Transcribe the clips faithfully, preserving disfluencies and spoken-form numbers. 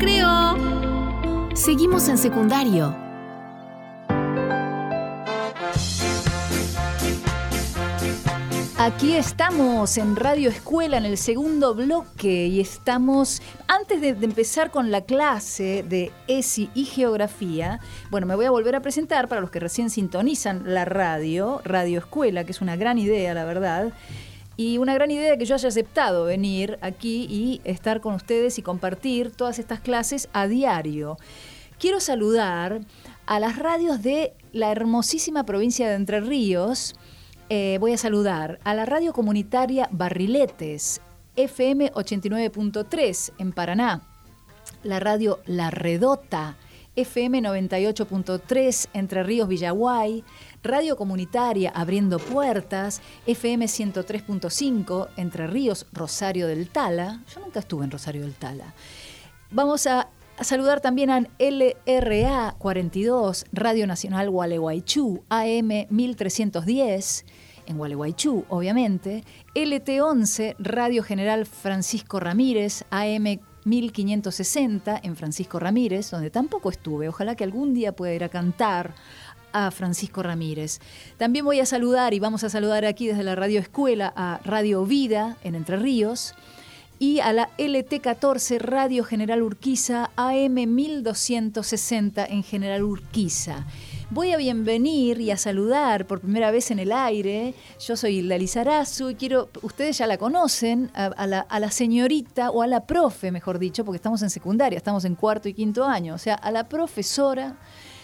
recreo. Seguimos en secundario. Aquí estamos en Radio Escuela en el segundo bloque y estamos, antes de, de empezar con la clase de E S I y Geografía, bueno, me voy a volver a presentar para los que recién sintonizan la radio, Radio Escuela, que es una gran idea, la verdad, y una gran idea que yo haya aceptado venir aquí y estar con ustedes y compartir todas estas clases a diario. Quiero saludar a las radios de la hermosísima provincia de Entre Ríos. Eh, voy a saludar a la radio comunitaria Barriletes, F M ochenta y nueve punto tres en Paraná, la radio La Redota, F M noventa y ocho punto tres Entre Ríos Villaguay, radio comunitaria Abriendo Puertas, F M ciento tres punto cinco Entre Ríos Rosario del Tala. Yo nunca estuve en Rosario del Tala. Vamos a A saludar también a L R A cuarenta y dos, Radio Nacional Gualeguaychú, A M mil trescientos diez, en Gualeguaychú, obviamente. L T once, Radio General Francisco Ramírez, A M mil quinientos sesenta, en Francisco Ramírez, donde tampoco estuve. Ojalá que algún día pueda ir a cantar a Francisco Ramírez. También voy a saludar, y vamos a saludar aquí desde la Radio Escuela, a Radio Vida, en Entre Ríos, y a la L T catorce, Radio General Urquiza, A M mil doscientos sesenta en General Urquiza. Voy a bienvenir y a saludar por primera vez en el aire. Yo soy Hilda Lizarazu y quiero, ustedes ya la conocen, a, a, la, a la señorita, o a la profe, mejor dicho, porque estamos en secundaria, estamos en cuarto y quinto año, o sea, a la profesora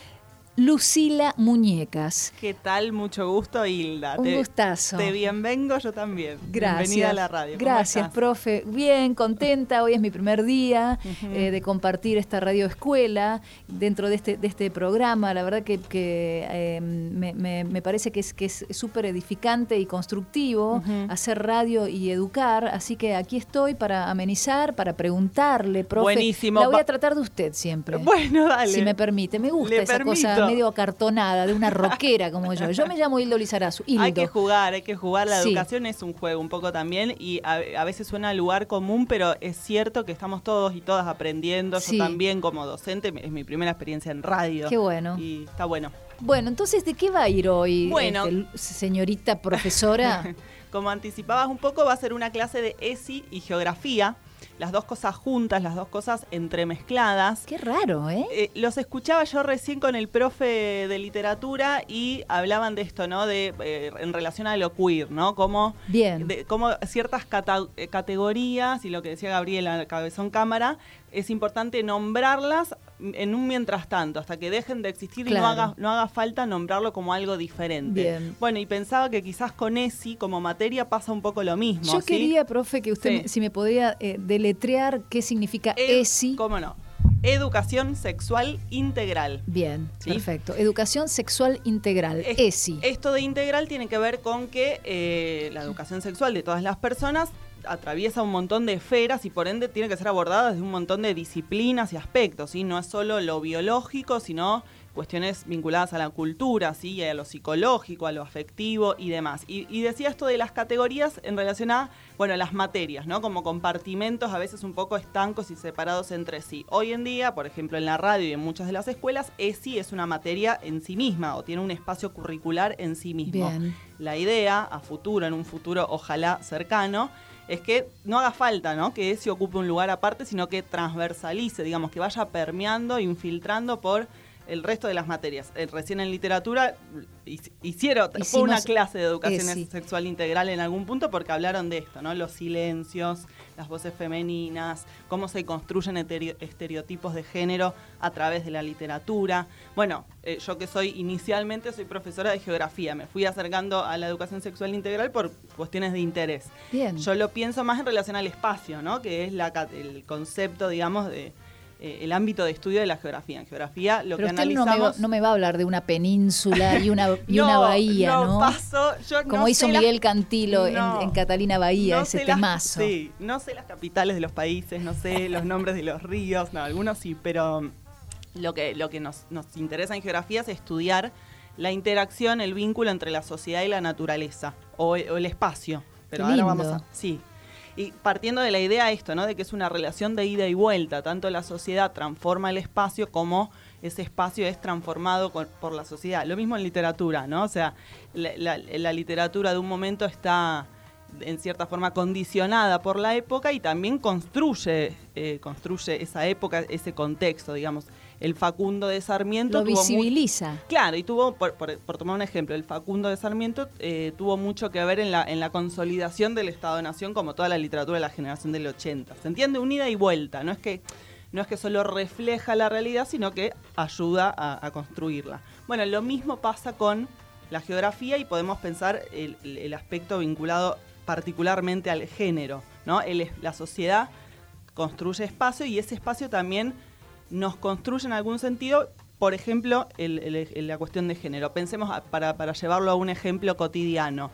Lucila Muñecas. ¿Qué tal? Mucho gusto, Hilda. Un te, gustazo. Te bienvengo yo también. Gracias. Bienvenida a la radio. ¿Cómo Gracias, estás? profe. Bien, contenta. Hoy es mi primer día Uh-huh. eh, de compartir esta radio escuela dentro de este, de este programa. La verdad que, que eh, me, me, me parece que es que es súper edificante y constructivo Uh-huh. hacer radio y educar. Así que aquí estoy para amenizar, para preguntarle, profe. Buenísimo. La voy a tratar de usted siempre. Bueno, dale. Si me permite. Me gusta Le esa permito. cosa medio acartonada de una rockera como yo. Yo me llamo Hildo Lizarazu. Hildo. Hay que jugar, hay que jugar. La Sí. educación es un juego un poco también y a, a veces suena al lugar común, pero es cierto que estamos todos y todas aprendiendo. Sí. Yo también como docente, es mi primera experiencia en radio. Qué bueno. Y está bueno. Bueno, entonces, ¿de qué va a ir hoy, Bueno. este, señorita profesora? Como anticipabas un poco, va a ser una clase de E S I y Geografía. Las dos cosas juntas, las dos cosas entremezcladas. Qué raro, ¿eh? Eh, los escuchaba yo recién con el profe de literatura y hablaban de esto, ¿no? De eh, en relación a lo queer, ¿no? Como, Bien. de, como ciertas cata- eh, categorías, y lo que decía Gabriela Cabezón Cámara, es importante nombrarlas en un mientras tanto, hasta que dejen de existir. Claro. Y no haga, no haga falta nombrarlo como algo diferente. Bien. Bueno, y pensaba que quizás con E S I como materia pasa un poco lo mismo. Yo ¿sí? quería, profe, que usted, Sí. me- si me podía eh, deletrear qué significa Ed- E S I. ¿Cómo no? Educación sexual integral. Bien, ¿Sí? perfecto. Educación sexual integral, Es- E S I. Esto de integral tiene que ver con que eh, la educación sexual de todas las personas atraviesa un montón de esferas y por ende tiene que ser abordada desde un montón de disciplinas y aspectos, ¿sí? No es solo lo biológico, sino cuestiones vinculadas a la cultura, ¿sí? A lo psicológico, a lo afectivo y demás. Y, y decía esto de las categorías en relación a, bueno, las materias, ¿no? Como compartimentos a veces un poco estancos y separados entre sí. Hoy en día, por ejemplo, en la radio y en muchas de las escuelas, E S I es una materia en sí misma o tiene un espacio curricular en sí mismo. Bien. La idea, a futuro, en un futuro ojalá cercano, es que no haga falta, ¿no? Que E S I ocupe un lugar aparte, sino que transversalice, digamos, que vaya permeando, infiltrando por el resto de las materias. Eh, recién en literatura hicieron, Hicimos fue una clase de educación E S I. sexual integral en algún punto porque hablaron de esto, ¿no? Los silencios, las voces femeninas, cómo se construyen etere- estereotipos de género a través de la literatura. Bueno, eh, yo que soy inicialmente soy profesora de geografía, me fui acercando a la educación sexual integral por cuestiones de interés. Bien. Yo lo pienso más en relación al espacio, ¿no? Que es la, ca- el concepto, digamos, de eh, el ámbito de estudio de la geografía. En geografía lo Pero que usted no analizamos... me, va, no me va a hablar de una península y una, y No, una bahía, ¿no? no paso, yo Como no hizo sé las- Miguel Cantilo No, en, en Catalina Bahía, no ese sé las- temazo. Sí, no sé las capitales de los países, no sé los nombres de los ríos, no, algunos sí, pero lo que, lo que nos, nos interesa en geografía es estudiar la interacción, el vínculo entre la sociedad y la naturaleza, o, o el espacio. Pero Qué ahora lindo. vamos a... Sí. Y partiendo de la idea esto, ¿no? De que es una relación de ida y vuelta, tanto la sociedad transforma el espacio como ese espacio es transformado con, por la sociedad. Lo mismo en literatura, ¿no? O sea, la, la, la literatura de un momento está en cierta forma condicionada por la época y también construye, eh, construye esa época, ese contexto, digamos. El Facundo de Sarmiento lo tuvo visibiliza. Muy, claro, y tuvo, por, por, por tomar un ejemplo, el Facundo de Sarmiento eh, tuvo mucho que ver en la, en la consolidación del Estado-Nación, como toda la literatura de la generación del ochenta. ¿Se entiende? Un ida y vuelta, no es que, no es que solo refleja la realidad, sino que ayuda a, a construirla. Bueno, lo mismo pasa con la geografía y podemos pensar el, el, el aspecto vinculado particularmente al género, ¿no? El, la sociedad construye espacio y ese espacio también nos construye en algún sentido, por ejemplo, el, el, el, la cuestión de género. Pensemos, a, para, para llevarlo a un ejemplo cotidiano,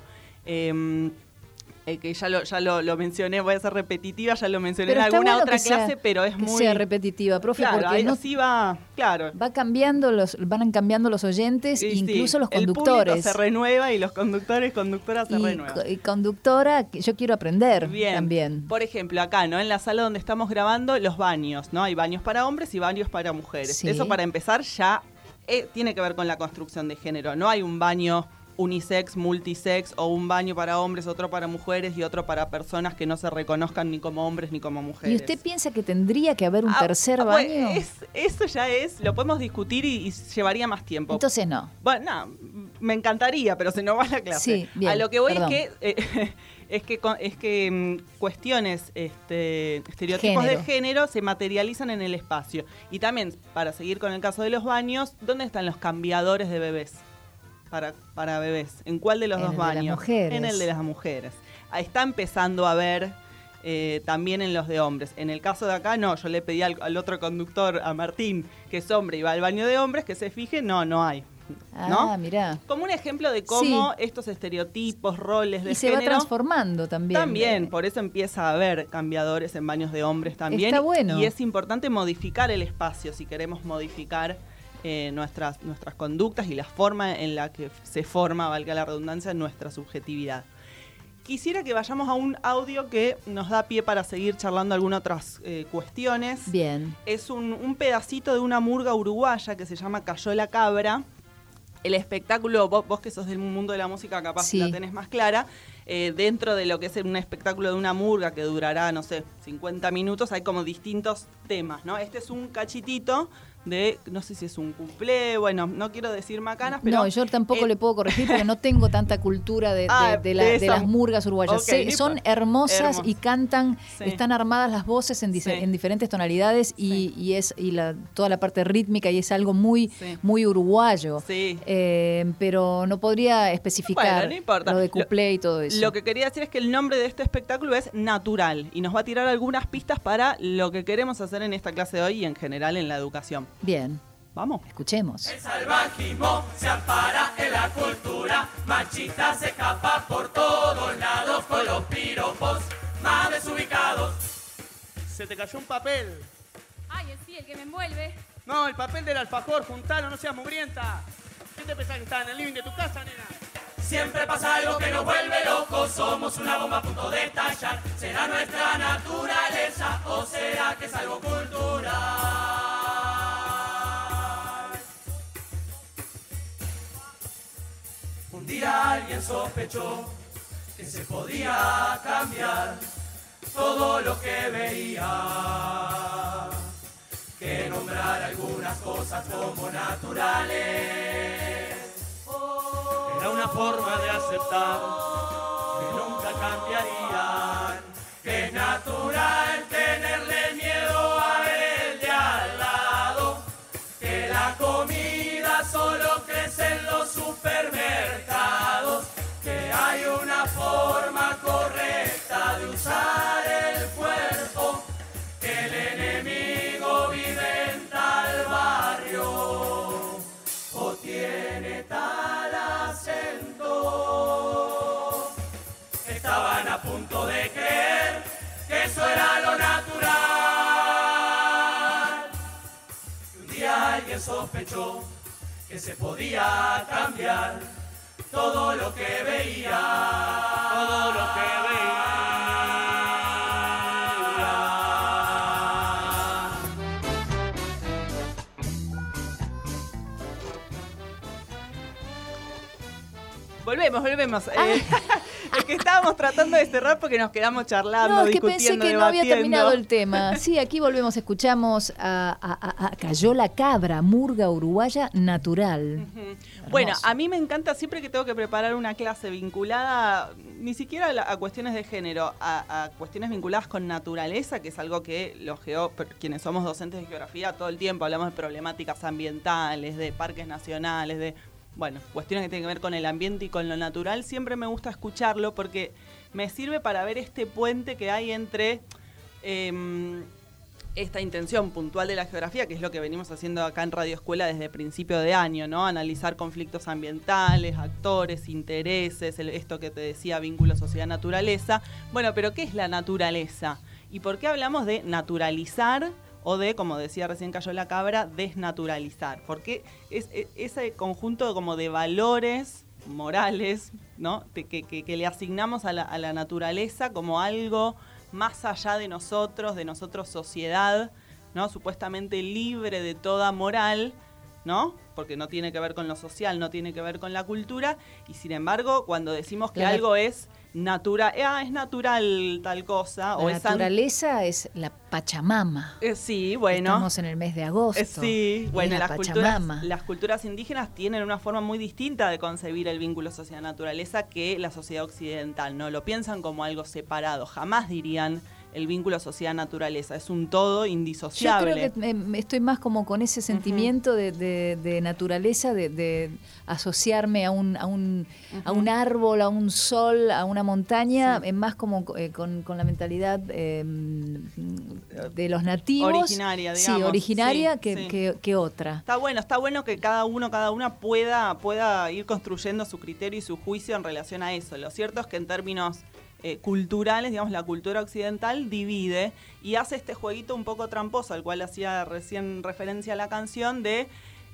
eh, eh, que ya, lo, ya lo, lo mencioné, voy a ser repetitiva, ya lo mencioné pero en alguna bueno otra sea, clase, pero es que muy... sea repetitiva, profe, claro, porque ahí no, sí va, claro. va cambiando los, van cambiando los oyentes Sí, e incluso sí. los El conductores. público se renueva y los conductores, conductoras se y, renuevan. y conductora, yo quiero aprender Bien. también. Por ejemplo, acá, ¿no? En la sala donde estamos grabando, los baños, ¿no? Hay baños para hombres y baños para mujeres. Sí. Eso, para empezar, ya eh, tiene que ver con la construcción de género. No hay un baño unisex, multisex, o un baño para hombres, otro para mujeres y otro para personas que no se reconozcan ni como hombres ni como mujeres. ¿Y usted piensa que tendría que haber un Ah, tercer ah, pues, baño? es, eso ya es, lo podemos discutir y, y llevaría más tiempo. Entonces no. Bueno, no, me encantaría, pero se nos va la clase. Sí, bien, a lo que voy perdón. es que eh, es que es que mm, cuestiones, este, estereotipos Género. de género se materializan en el espacio. Y también, para seguir con el caso de los baños, ¿dónde están los cambiadores de bebés? Para, para bebés. ¿En cuál de los En dos el de las baños? mujeres. En el de las mujeres. Ahí está empezando a ver eh, también en los de hombres. En el caso de acá, no. Yo le pedí al, al otro conductor, a Martín, que es hombre y va al baño de hombres, que se fije, no, no hay. ¿No? Ah, mirá. Como un ejemplo de cómo Sí. estos estereotipos, roles de Y se género... va transformando también. También, por eso empieza a haber cambiadores en baños de hombres también. Está bueno. Y es importante modificar el espacio si queremos modificar eh, nuestras, nuestras conductas y la forma en la que se forma, valga la redundancia, nuestra subjetividad. Quisiera que vayamos a un audio que nos da pie para seguir charlando algunas otras eh, cuestiones. Bien. Es un, un pedacito de una murga uruguaya que se llama Cayó la Cabra. El espectáculo, vos, vos que sos del mundo de la música, capaz Sí. la tenés más clara, eh, dentro de lo que es un espectáculo de una murga que durará, no sé, cincuenta minutos, hay como distintos temas, ¿no? Este es un cachitito de, no sé si es un cuplé, bueno, no quiero decir macanas, pero... No, yo tampoco eh, le puedo corregir porque no tengo tanta cultura de, de- Ah, de la- de de esa- las murgas uruguayas. Ok, Sé- no son importa. hermosas Hermosas. y cantan, Sí. están armadas las voces en, dice- Sí. en diferentes tonalidades y, Sí. y es y la, toda la parte rítmica y es algo muy, Sí. muy uruguayo. Sí. Eh, pero no podría especificar Bueno, no importa. lo de Lo- cuplé y todo eso. Lo que quería decir es que el nombre de este espectáculo es Natural y nos va a tirar algunas pistas para lo que queremos hacer en esta clase de hoy y en general en la educación. Bien, ¿Vamos? escuchemos. El salvajismo se ampara en la cultura, machista se escapa por todos lados con los piropos más desubicados. Se te cayó un papel. Ay, es sí, el que me envuelve. No, el papel del alfajor, juntalo, no seas mugrienta. ¿Qué te pensás que está en el living de tu casa, nena? Siempre pasa algo que nos vuelve locos, somos una bomba a punto de estallar. ¿Será nuestra naturaleza o será que es algo cultural? Un día alguien sospechó que se podía cambiar todo lo que veía, que nombrar algunas cosas como naturales Era una forma de aceptar que nunca cambiarían, que es natural tenerle miedo a ver el de al lado, que la comida solo crece en los supermercados, que hay una forma correcta de usar el cuerpo, que el enemigo vive en tal barrio o tiene tal acento. Estaban a punto de creer que eso era lo natural. Y un día alguien sospechó que se podía cambiar todo lo que veía, todo lo que veía. Volvemos, volvemos. Ah. Eh, es que estábamos tratando de cerrar porque nos quedamos charlando, no, es que discutiendo, pensé que debatiendo. no había terminado el tema. Sí, aquí volvemos, escuchamos a, a, a, a Cayó la Cabra, murga uruguaya natural. Uh-huh. Bueno, a mí me encanta siempre que tengo que preparar una clase vinculada, ni siquiera a, la, a cuestiones de género, a, a cuestiones vinculadas con naturaleza, que es algo que los geo, quienes somos docentes de geografía todo el tiempo hablamos de problemáticas ambientales, de parques nacionales, de... Bueno, cuestiones que tienen que ver con el ambiente y con lo natural, siempre me gusta escucharlo porque me sirve para ver este puente que hay entre eh, esta intención puntual de la geografía, que es lo que venimos haciendo acá en Radio Escuela desde principio de año, ¿no? Analizar conflictos ambientales, actores, intereses, el, esto que te decía, vínculo sociedad-naturaleza. Bueno, pero ¿qué es la naturaleza? ¿Y por qué hablamos de naturalizar? O de, como decía recién Cayó la Cabra, desnaturalizar. Porque es, es ese conjunto como de valores morales, ¿no? De, que, que, que le asignamos a la, a la naturaleza como algo más allá de nosotros, de nosotros sociedad, ¿no? Supuestamente libre de toda moral, ¿no? Porque no tiene que ver con lo social, no tiene que ver con la cultura. Y sin embargo, cuando decimos que claro. algo es natural, ah, es natural tal cosa. La o naturaleza es, an... es la Pachamama. Eh, sí, bueno. Estamos en el mes de agosto. Eh, sí, bueno, las culturas, Pachamama. las culturas indígenas tienen una forma muy distinta de concebir el vínculo sociedad-naturaleza que la sociedad occidental, ¿no? Lo piensan como algo separado, jamás dirían el vínculo sociedad-naturaleza, es un todo indisociable. Yo creo que me, estoy más como con ese sentimiento uh-huh. de, de, de naturaleza, de, de asociarme a un, a, un, uh-huh. a un árbol, a un sol, a una montaña, sí. más como eh, con, con la mentalidad eh, de los nativos. Originaria, digamos. Sí, originaria sí, que, sí. Que, que otra. Está bueno, está bueno que cada uno, cada una pueda, pueda ir construyendo su criterio y su juicio en relación a eso. Lo cierto es que en términos Eh, culturales, digamos, la cultura occidental divide y hace este jueguito un poco tramposo, al cual hacía recién referencia a la canción, de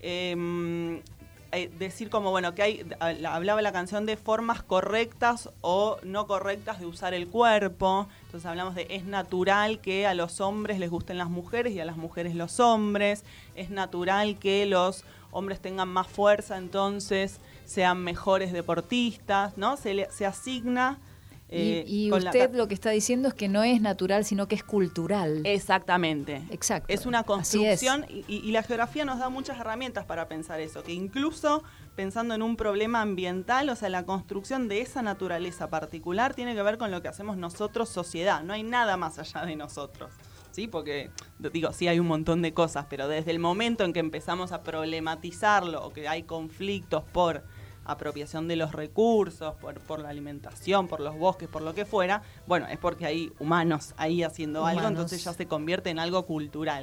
eh, eh, decir como, bueno, que hay, hablaba la canción de formas correctas o no correctas de usar el cuerpo. Entonces hablamos de es natural que a los hombres les gusten las mujeres y a las mujeres los hombres, es natural que los hombres tengan más fuerza, entonces sean mejores deportistas, ¿no? Se, le, se asigna... Eh, y y usted la... lo que está diciendo es que no es natural, sino que es cultural. Exactamente. Exacto. Es una construcción es. y, y la geografía nos da muchas herramientas para pensar eso, que incluso pensando en un problema ambiental, o sea, la construcción de esa naturaleza particular tiene que ver con lo que hacemos nosotros, sociedad. No hay nada más allá de nosotros. ¿Sí? Porque, digo, sí hay un montón de cosas, pero desde el momento en que empezamos a problematizarlo o que hay conflictos por apropiación de los recursos, por, por la alimentación, por los bosques, por lo que fuera, bueno, es porque hay humanos ahí haciendo humanos. algo, entonces ya se convierte en algo cultural.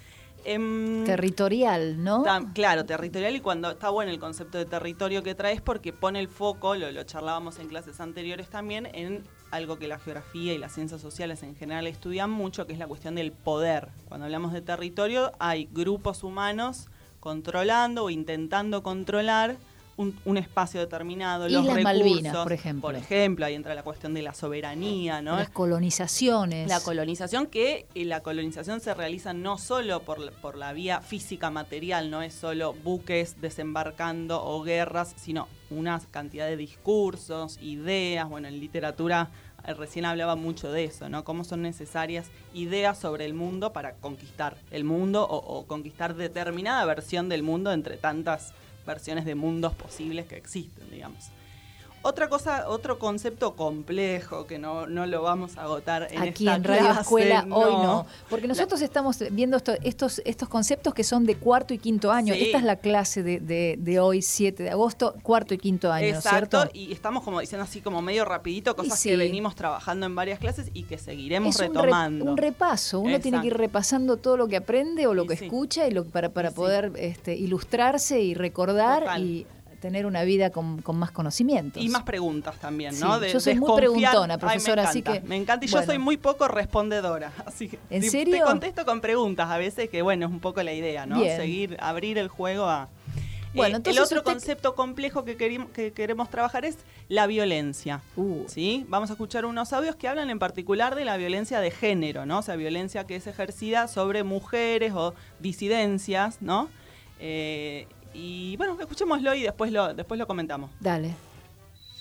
Eh, territorial, ¿no? Ta, claro, territorial, y cuando está bueno el concepto de territorio que traes porque pone el foco, lo, lo charlábamos en clases anteriores también, en algo que la geografía y las ciencias sociales en general estudian mucho, que es la cuestión del poder. Cuando hablamos de territorio, hay grupos humanos controlando o intentando controlar Un, un espacio determinado, Islas los recursos, Malvinas, por ejemplo. Por ejemplo, ahí entra la cuestión de la soberanía, ¿no? Las colonizaciones. La colonización, que eh, la colonización se realiza no solo por, por la vía física material, no es solo buques desembarcando o guerras, sino una cantidad de discursos, ideas, bueno, en literatura eh, recién hablaba mucho de eso, ¿no? Cómo son necesarias ideas sobre el mundo para conquistar el mundo o, o conquistar determinada versión del mundo entre tantas versiones de mundos posibles que existen, digamos. Otra cosa, otro concepto complejo que no, no lo vamos a agotar en aquí esta en Radio clase, Escuela no. hoy no, porque nosotros la... estamos viendo esto, estos estos conceptos que son de cuarto y quinto año. Sí. Esta es la clase de, de, de hoy, siete de agosto, cuarto y quinto año. Exacto, ¿cierto? Y estamos como diciendo así como medio rapidito, cosas sí. que venimos trabajando en varias clases y que seguiremos es retomando. Un, re, un repaso, uno Exacto. tiene que ir repasando todo lo que aprende o lo y que sí. escucha y lo para, para y poder sí. este, ilustrarse y recordar Total. y tener una vida con, con más conocimientos. Y más preguntas también, ¿no? Sí, De, yo soy muy preguntona, profesora, Ay, me encanta, así que... Me encanta, y bueno. yo soy muy poco respondedora, así que... ¿En te, serio? Te contesto con preguntas a veces, que bueno, es un poco la idea, ¿no? Bien. Seguir, abrir el juego a... Bueno, eh, entonces el otro usted... concepto complejo que, querim, que queremos trabajar es la violencia, uh. ¿sí? Vamos a escuchar unos audios que hablan en particular de la violencia de género, ¿no? O sea, violencia que es ejercida sobre mujeres o disidencias, ¿no? Eh... Y bueno, escuchémoslo y después lo, después lo comentamos. Dale.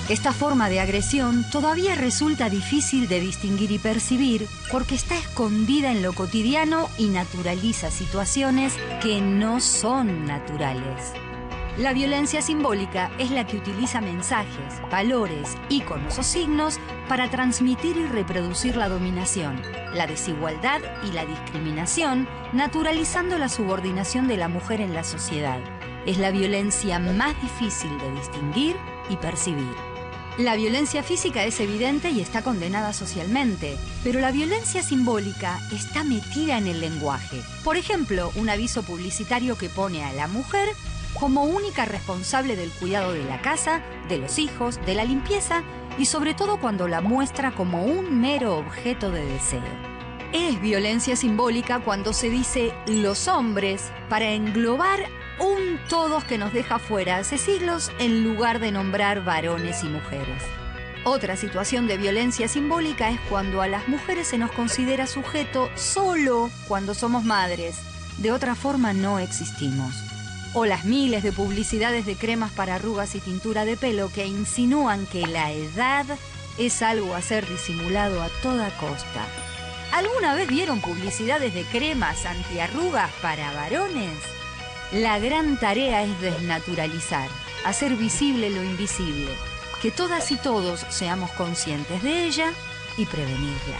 Esta forma de agresión todavía resulta difícil de distinguir y percibir porque está escondida en lo cotidiano y naturaliza situaciones que no son naturales. La violencia simbólica es la que utiliza mensajes, valores, íconos o signos para transmitir y reproducir la dominación, la desigualdad y la discriminación, naturalizando la subordinación de la mujer en la sociedad. Es la violencia más difícil de distinguir y percibir. La violencia física es evidente y está condenada socialmente, pero la violencia simbólica está metida en el lenguaje. Por ejemplo, un aviso publicitario que pone a la mujer como única responsable del cuidado de la casa, de los hijos, de la limpieza y sobre todo cuando la muestra como un mero objeto de deseo. Es violencia simbólica cuando se dice los hombres para englobar un todos que nos deja fuera hace siglos en lugar de nombrar varones y mujeres. Otra situación de violencia simbólica es cuando a las mujeres se nos considera sujeto solo cuando somos madres. De otra forma no existimos. O las miles de publicidades de cremas para arrugas y tintura de pelo que insinúan que la edad es algo a ser disimulado a toda costa. ¿Alguna vez vieron publicidades de cremas antiarrugas para varones? La gran tarea es desnaturalizar, hacer visible lo invisible, que todas y todos seamos conscientes de ella y prevenirla.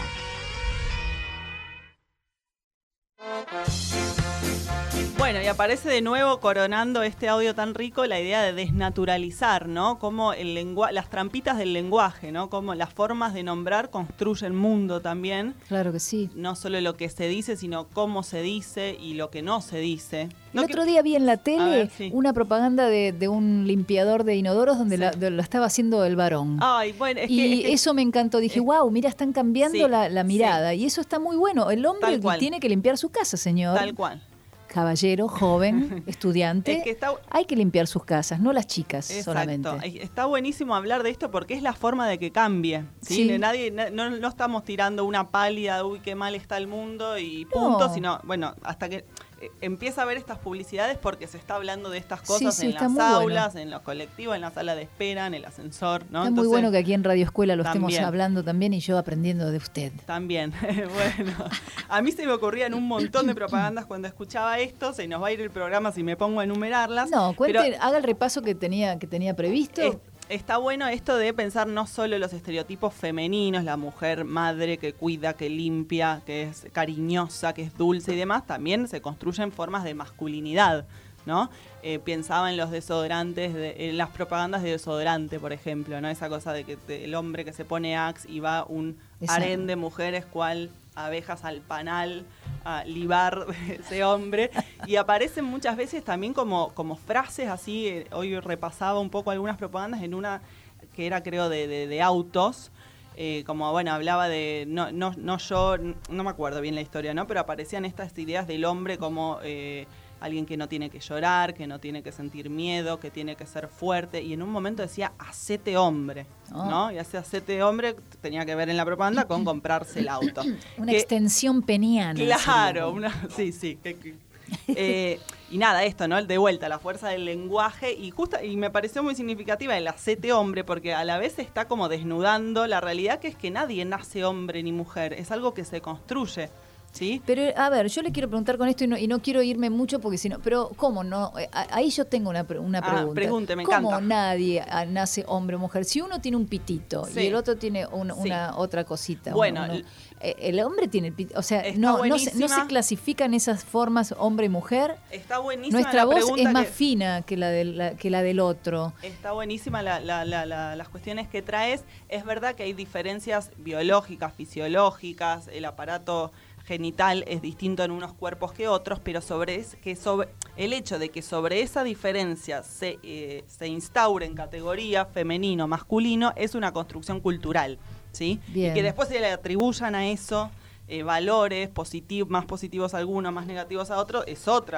Bueno, y aparece de nuevo coronando este audio tan rico la idea de desnaturalizar, ¿no? Como el lengua- las trampitas del lenguaje, ¿no? Como las formas de nombrar construyen mundo también. Claro que sí. No solo lo que se dice, sino cómo se dice y lo que no se dice. No El que- otro día vi en la tele ver, sí. una propaganda de, de un limpiador de inodoros donde Sí. la, de- la estaba haciendo el varón. Ay, bueno, es y que, es que- eso me encantó. Dije, es- wow, mira, están cambiando Sí, la, la mirada. Y eso está muy bueno. El hombre Tal cual. tiene que limpiar su casa, señor. tal cual. Caballero, joven, estudiante. Es que está- Hay que limpiar sus casas, no las chicas Exacto. solamente. Ay, Está buenísimo hablar de esto porque es la forma de que cambie. ¿sí? Sí. De Nadie, na- no, no estamos tirando una pálida, uy, qué mal está el mundo y punto, No. sino, bueno, hasta que eh, empieza a ver estas publicidades porque se está hablando de estas Sí, cosas sí, en está las muy aulas, bueno. en los colectivos, en la sala de espera, en el ascensor, ¿no? Está muy Entonces, bueno que aquí en Radio Escuela lo estemos también. hablando también y yo aprendiendo de usted. También, bueno, a mí se me ocurrían un montón de propagandas cuando escuchaba esto, se nos va a ir el programa si me pongo a enumerarlas. No, cuente, pero haga el repaso que tenía, que tenía previsto. es- está bueno esto de pensar no solo los estereotipos femeninos, la mujer madre que cuida, que limpia, que es cariñosa, que es dulce y demás, también se construyen formas de masculinidad, ¿no? Eh, pensaba en los desodorantes, de, en las propagandas de desodorante, por ejemplo, ¿no? Esa cosa de que te- el hombre que se pone Axe y va un Exacto. harén de mujeres cual abejas al panal a libar ese hombre, y aparecen muchas veces también como, como frases así. eh, hoy repasaba un poco algunas propagandas en una que era creo de, de, de autos, eh, como bueno, hablaba de no, no, no yo, no me acuerdo bien la historia, ¿no? Pero aparecían estas ideas del hombre como eh, alguien que no tiene que llorar, que no tiene que sentir miedo, que tiene que ser fuerte, y en un momento decía hacete hombre, Oh. ¿no? Y ese hacete hombre tenía que ver en la propaganda con comprarse el auto. Una Que- extensión peniana. Claro, sería. una, sí, sí. que- que- eh, y nada, esto, ¿no? De vuelta, la fuerza del lenguaje. Y justa, y me pareció muy significativa el hacete hombre, porque a la vez está como desnudando la realidad, que es que nadie nace hombre ni mujer. Es algo que se construye, ¿sí? Pero, a ver, yo le quiero preguntar con esto y no, y no quiero irme mucho porque si no, pero ¿cómo no? Eh, a- Ahí yo tengo una, pre- una Ah, pregunta. pregunte, me ¿Cómo encanta. nadie ah, nace hombre o mujer? Si uno tiene un pitito Sí. y el otro tiene un- Sí. una otra cosita. Bueno, uno- l- eh, el hombre tiene el pitito, o sea, Está no, no, se, no buenísima. se clasifican esas formas hombre y mujer. Está buenísima Nuestra la voz pregunta es más que- fina que la, de la- que la del otro. Está buenísima la- la- la- la- las cuestiones que traes. Es verdad que hay diferencias biológicas, fisiológicas, el aparato genital es distinto en unos cuerpos que otros, pero sobre, es, que sobre el hecho de que sobre esa diferencia se, eh, se instaure en categoría femenino, masculino, es una construcción cultural, ¿sí? Bien. Y que después se le atribuyan a eso eh, valores positivos, más positivos a algunos, más negativos a otros, es otra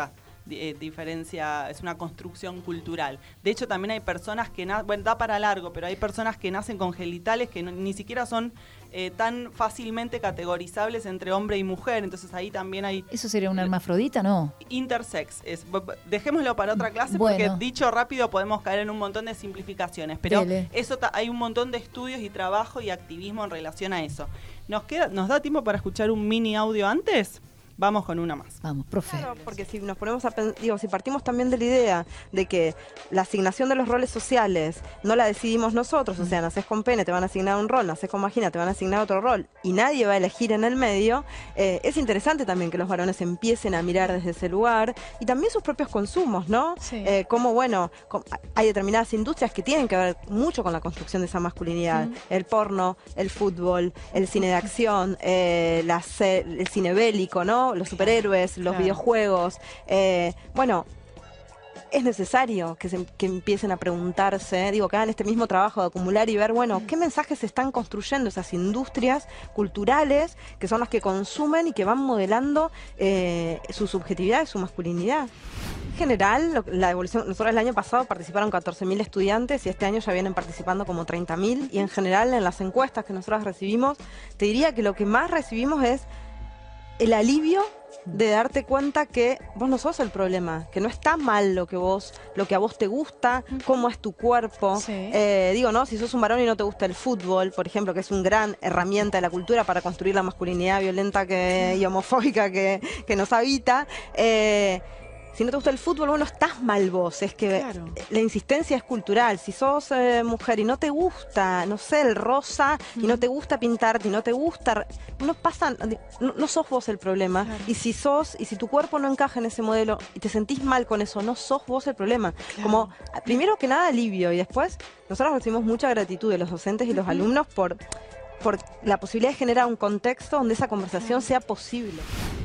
eh, diferencia, es una construcción cultural. De hecho, también hay personas que nacen, bueno, da para largo, pero hay personas que nacen con genitales que no, ni siquiera son eh, tan fácilmente categorizables entre hombre y mujer. Entonces ahí también hay... ¿Eso sería una hermafrodita, no? Intersex. Es, dejémoslo para otra clase bueno. porque dicho rápido podemos caer en un montón de simplificaciones. Pero Dele. eso ta, hay un montón de estudios y trabajo y activismo en relación a eso. ¿Nos queda, nos da tiempo para escuchar un mini audio antes? Vamos con una más. Vamos, profe. Claro, porque si nos ponemos a pen- digo, si partimos también de la idea de que la asignación de los roles sociales no la decidimos nosotros, o sea, nacés con pene, te van a asignar un rol, nacés con vagina, te van a asignar otro rol, y nadie va a elegir en el medio, eh, es interesante también que los varones empiecen a mirar desde ese lugar, y también sus propios consumos, ¿no? Sí. Eh, como, bueno, com- hay determinadas industrias que tienen que ver mucho con la construcción de esa masculinidad, sí. El porno, el fútbol, el cine de acción, eh, la ce- el cine bélico, ¿no? Los superhéroes, los claro. videojuegos. Eh, bueno, es necesario que, se, que empiecen a preguntarse, digo, que hagan este mismo trabajo de acumular y ver, bueno, qué mensajes se están construyendo esas industrias culturales que son las que consumen y que van modelando eh, su subjetividad y su masculinidad. En general, lo, la evolución, nosotros el año pasado participaron catorce mil estudiantes y este año ya vienen participando como treinta mil, y en general en las encuestas que nosotros recibimos, te diría que lo que más recibimos es el alivio de darte cuenta que vos no sos el problema, que no está mal lo que vos, lo que a vos te gusta, cómo es tu cuerpo. Sí. Eh, digo, ¿no? Si sos un varón y no te gusta el fútbol, por ejemplo, que es una gran herramienta de la cultura para construir la masculinidad violenta que, y homofóbica que, que nos habita, eh, si no te gusta el fútbol, bueno, estás mal vos. Es que claro. La insistencia es cultural. Si sos eh, mujer y no te gusta, no sé, el rosa, mm. y no te gusta pintarte, y no te gusta, no pasa, no, no sos vos el problema. Claro. Y si sos, y si tu cuerpo no encaja en ese modelo y te sentís mal con eso, no sos vos el problema. Claro. Como, primero que nada, alivio, y después, nosotros recibimos mucha gratitud de los docentes y los uh-huh. alumnos por, por la posibilidad de generar un contexto donde esa conversación sea posible.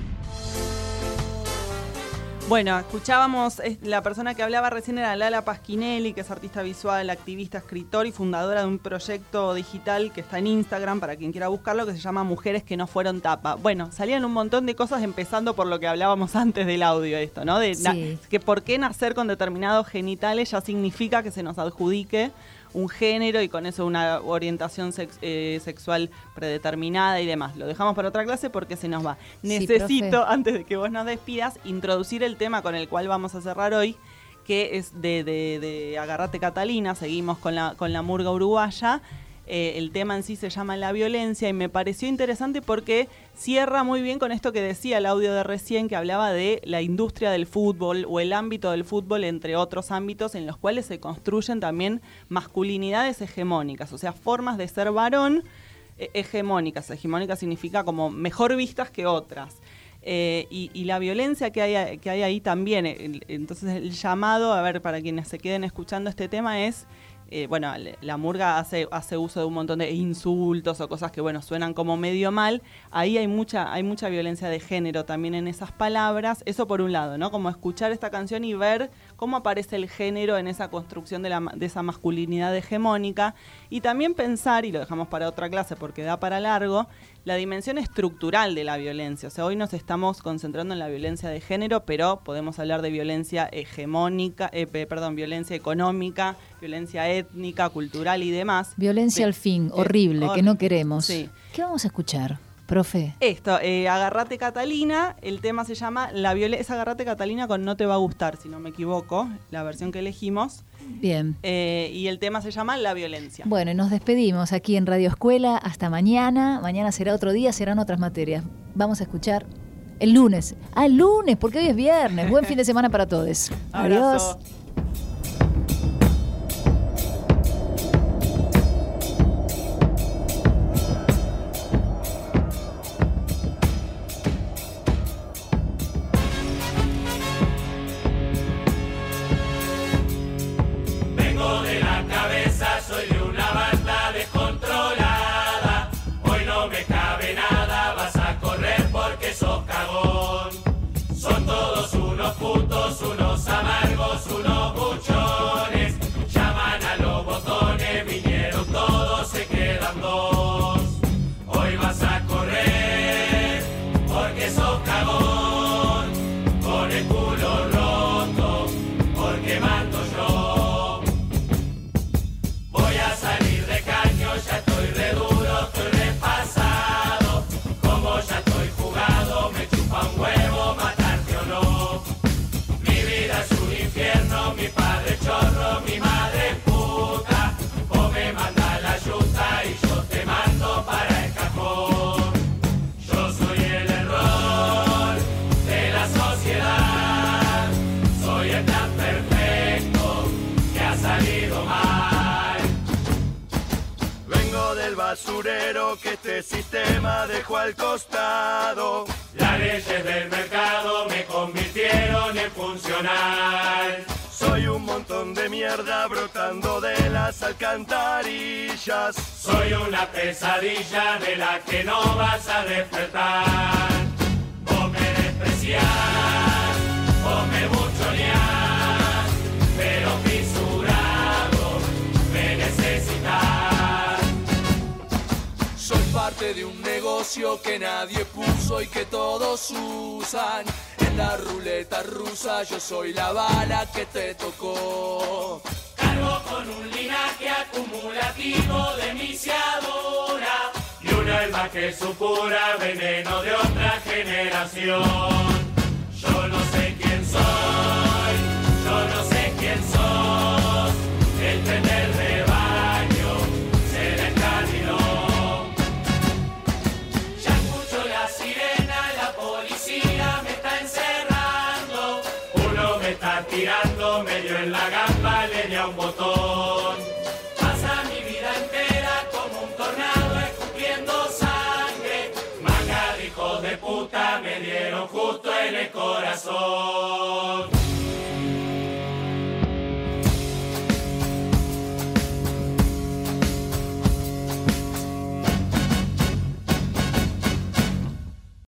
Bueno, escuchábamos, la persona que hablaba recién era Lala Pasquinelli, que es artista visual, activista, escritor y fundadora de un proyecto digital que está en Instagram, para quien quiera buscarlo, que se llama Mujeres que no fueron tapa. Bueno, salían un montón de cosas, empezando por lo que hablábamos antes del audio, esto, ¿no? De sí. na- que por qué nacer con determinados genitales ya significa que se nos adjudique un género y con eso una orientación sex, eh, sexual predeterminada y demás. Lo dejamos para otra clase porque se nos va. Necesito, sí, antes de que vos nos despidas, introducir el tema con el cual vamos a cerrar hoy, que es de, de, de Agarrate Catalina. Seguimos con la, con la murga uruguaya. Eh, el tema en sí se llama La Violencia y me pareció interesante porque cierra muy bien con esto que decía el audio de recién, que hablaba de la industria del fútbol o el ámbito del fútbol, entre otros ámbitos en los cuales se construyen también masculinidades hegemónicas, o sea, formas de ser varón eh, hegemónicas. Hegemónicas significa como mejor vistas que otras. Eh, y, y la violencia que hay, que hay ahí también. El, entonces el llamado, a ver, para quienes se queden escuchando este tema es... Eh, bueno, la murga hace, hace uso de un montón de insultos o cosas que, bueno, suenan como medio mal. Ahí hay mucha, hay mucha violencia de género también en esas palabras. Eso por un lado, ¿no? Como escuchar esta canción y ver cómo aparece el género en esa construcción de, la, de esa masculinidad hegemónica. Y también pensar, y lo dejamos para otra clase porque da para largo, la dimensión estructural de la violencia. O sea, hoy nos estamos concentrando en la violencia de género, pero podemos hablar de violencia hegemónica, eh, perdón, violencia económica, violencia étnica, cultural y demás. Violencia de, al fin, eh, horrible, hor- que no queremos. Sí. ¿Qué vamos a escuchar, profe? Esto, eh, Agarrate Catalina, el tema se llama La Violencia, es Agarrate Catalina con No Te Va a Gustar, si no me equivoco, la versión que elegimos. Bien. Eh, y el tema se llama La Violencia. Bueno, y nos despedimos aquí en Radio Escuela hasta mañana. Mañana será otro día, serán otras materias. Vamos a escuchar el lunes. Ah, el lunes, porque hoy es viernes. Buen fin de semana para todos. Abrazo. Adiós. De la cabeza soy de una banda descontrolada. Hoy no me cabe nada, vas a correr porque sos cagón. Son todos unos putos, unos amargos, unos buchones. Llaman a los botones, vinieron todos, se quedan dos. Hoy vas a correr porque sos cagón, con el culo rojo. Salgo del basurero que este sistema dejó al costado. Las leyes del mercado me convirtieron en funcional. Soy un montón de mierda brotando de las alcantarillas. Soy una pesadilla de la que no vas a despertar. Vos me despreciás, vos me buchoneás, pero fisurado me necesitas. Soy parte de un negocio que nadie puso y que todos usan. En la ruleta rusa yo soy la bala que te tocó. Cargo con un linaje acumulativo de misiadura y un alma que supura veneno de otra generación. Yo no sé quién soy, yo no sé quién sos. El tren del rebaño se la encarriló. Ya escucho la sirena, la policía me está encerrando. Uno me está tirando medio en la gamba, le di a un botón. Pasa mi vida entera como un tornado escupiendo sangre. Manga de hijos de puta me dieron justo en el corazón.